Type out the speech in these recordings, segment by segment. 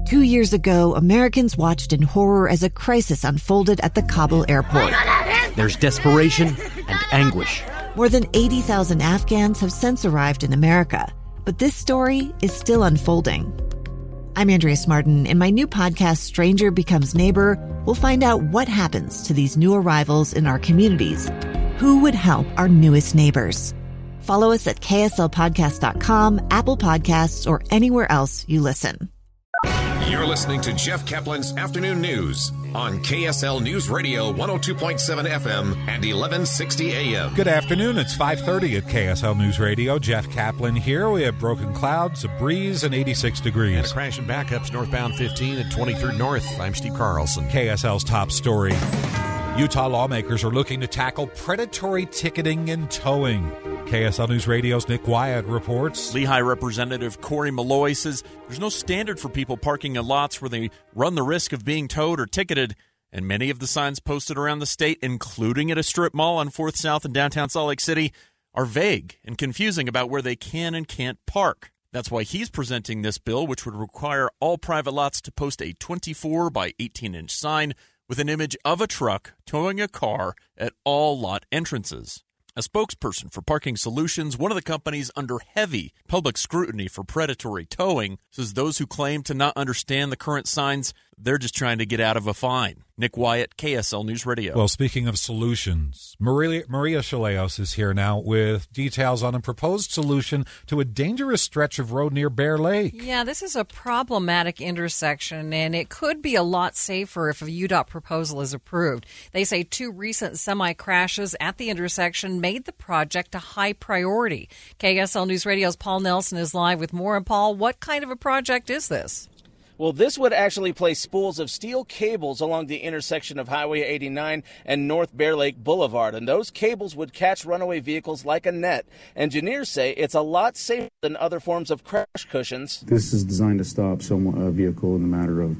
2 years ago, Americans watched in horror as a crisis unfolded at the Kabul airport. There's desperation and anguish. More than 80,000 Afghans have since arrived in America, but this story is still unfolding. I'm Andrea Martin. In my new podcast, Stranger Becomes Neighbor, we'll find out what happens to these new arrivals in our communities. Who would help our newest neighbors? Follow us at kslpodcast.com, Apple Podcasts, or anywhere else you listen. You're listening to Jeff Kaplan's Afternoon News on KSL News Radio 102.7 FM and 1160 AM. Good afternoon. It's 5:30 at KSL News Radio. Jeff Kaplan here. We have broken clouds, a breeze, and 86 degrees. And a crash and backups northbound 15 at 23rd North. I'm Steve Carlson. KSL's top story. Utah lawmakers are looking to tackle predatory ticketing and towing. KSL News Radio's Nick Wyatt reports. Lehigh Representative Corey Malloy says there's no standard for people parking in lots where they run the risk of being towed or ticketed, and many of the signs posted around the state, including at a strip mall on 4th South in downtown Salt Lake City, are vague and confusing about where they can and can't park. That's why he's presenting this bill, which would require all private lots to post a 24 by 18-inch sign with an image of a truck towing a car at all lot entrances. A spokesperson for Parking Solutions, one of the companies under heavy public scrutiny for predatory towing, says those who claim to not understand the current signs, they're just trying to get out of a fine. Nick Wyatt, KSL News Radio. Well, speaking of solutions, Maria Chaleos is here now with details on a proposed solution to a dangerous stretch of road near Bear Lake. Yeah, this is a problematic intersection, and it could be a lot safer if a UDOT proposal is approved. They say 2 recent semi-crashes at the intersection made the project a high priority. KSL News Radio's Paul Nelson is live with more. And Paul, what kind of a project is this? Well, this would actually place spools of steel cables along the intersection of Highway 89 and North Bear Lake Boulevard, and those cables would catch runaway vehicles like a net. Engineers say it's a lot safer than other forms of crash cushions. This is designed to stop a vehicle in a matter of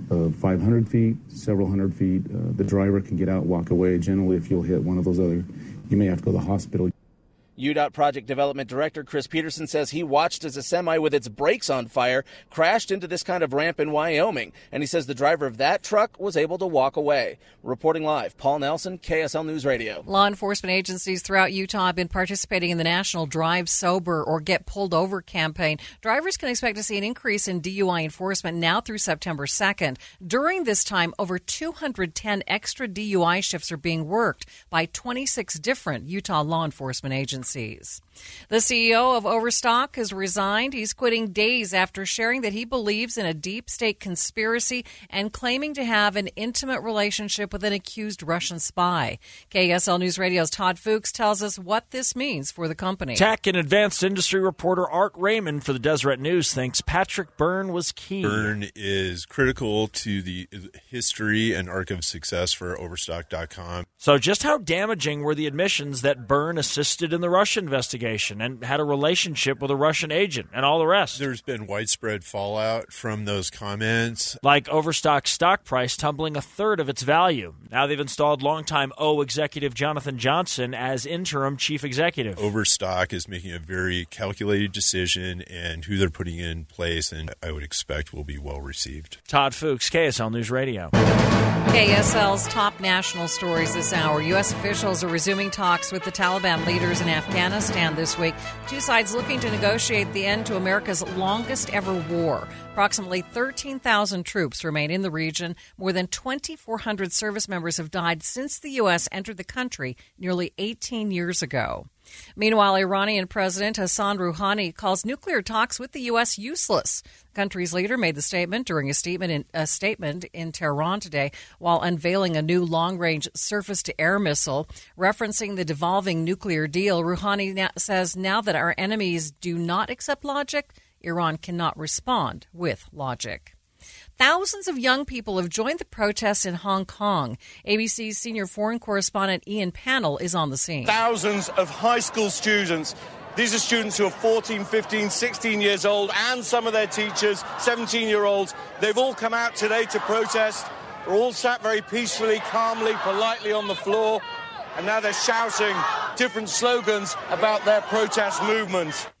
500 feet, several hundred feet. The driver can get out, walk away. Generally, if you'll hit one of those other, you may have to go to the hospital. UDOT Project Development Director Chris Peterson says he watched as a semi with its brakes on fire crashed into this kind of ramp in Wyoming, and he says the driver of that truck was able to walk away. Reporting live, Paul Nelson, KSL News Radio. Law enforcement agencies throughout Utah have been participating in the National Drive Sober or Get Pulled Over campaign. Drivers can expect to see an increase in DUI enforcement now through September 2nd. During this time, over 210 extra DUI shifts are being worked by 26 different Utah law enforcement agencies. The CEO of Overstock has resigned. He's quitting days after sharing that he believes in a deep state conspiracy and claiming to have an intimate relationship with an accused Russian spy. KSL News Radio's Todd Fuchs tells us what this means for the company. Tech and advanced industry reporter Art Raymond for the Deseret News thinks Patrick Byrne was key. Byrne is critical to the history and arc of success for Overstock.com. So just how damaging were the admissions that Byrne assisted in the Russian investigation and had a relationship with a Russian agent and all the rest? There's been widespread fallout from those comments. Like Overstock's stock price tumbling 1/3 of its value. Now they've installed longtime O executive Jonathan Johnson as interim chief executive. Overstock is making a very calculated decision, and who they're putting in place, and I would expect will be well received. Todd Fuchs, KSL News Radio. KSL's top national stories this hour. U.S. officials are resuming talks with the Taliban leaders in Afghanistan this week. Two sides looking to negotiate the end to America's longest ever war. Approximately 13,000 troops remain in the region. More than 2,400 service members have died since the U.S. entered the country nearly 18 years ago. Meanwhile, Iranian President Hassan Rouhani calls nuclear talks with the U.S. useless. The country's leader made the statement during a statement in Tehran today while unveiling a new long-range surface-to-air missile. Referencing the devolving nuclear deal, Rouhani says now that our enemies do not accept logic, Iran cannot respond with logic. Thousands of young people have joined the protests in Hong Kong. ABC's senior foreign correspondent Ian Pannell is on the scene. Thousands of high school students. These are students who are 14, 15, 16 years old, and some of their teachers, 17-year-olds. They've all come out today to protest. They're all sat very peacefully, calmly, politely on the floor, and now they're shouting different slogans about their protest movement.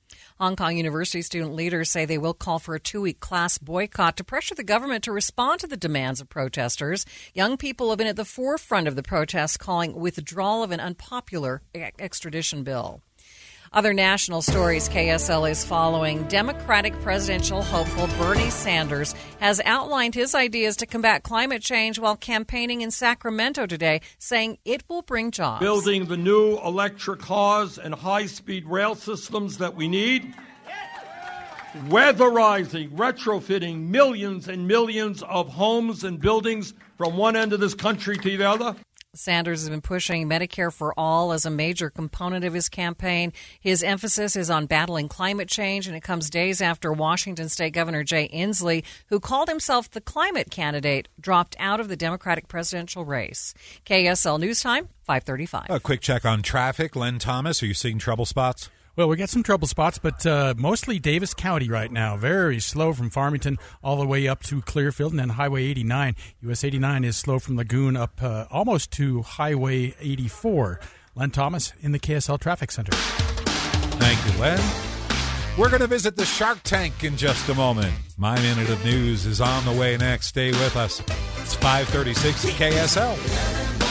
Hong Kong University student leaders say they will call for a 2-week class boycott to pressure the government to respond to the demands of protesters. Young people have been at the forefront of the protests, calling withdrawal of an unpopular extradition bill. Other national stories KSL is following. Democratic presidential hopeful Bernie Sanders has outlined his ideas to combat climate change while campaigning in Sacramento today, saying it will bring jobs. Building the new electric cars and high-speed rail systems that we need. Weatherizing, retrofitting millions and millions of homes and buildings from one end of this country to the other. Sanders has been pushing Medicare for All as a major component of his campaign. His emphasis is on battling climate change, and it comes days after Washington State Governor Jay Inslee, who called himself the climate candidate, dropped out of the Democratic presidential race. KSL News Time, 5:35. A quick check on traffic. Len Thomas, are you seeing trouble spots? Well, we got some trouble spots, but mostly Davis County right now. Very slow from Farmington all the way up to Clearfield, and then Highway 89. US 89 is slow from Lagoon up almost to Highway 84. Len Thomas in the KSL Traffic Center. Thank you, Len. We're going to visit the Shark Tank in just a moment. My Minute of News is on the way next. Stay with us. It's 5:36 at KSL.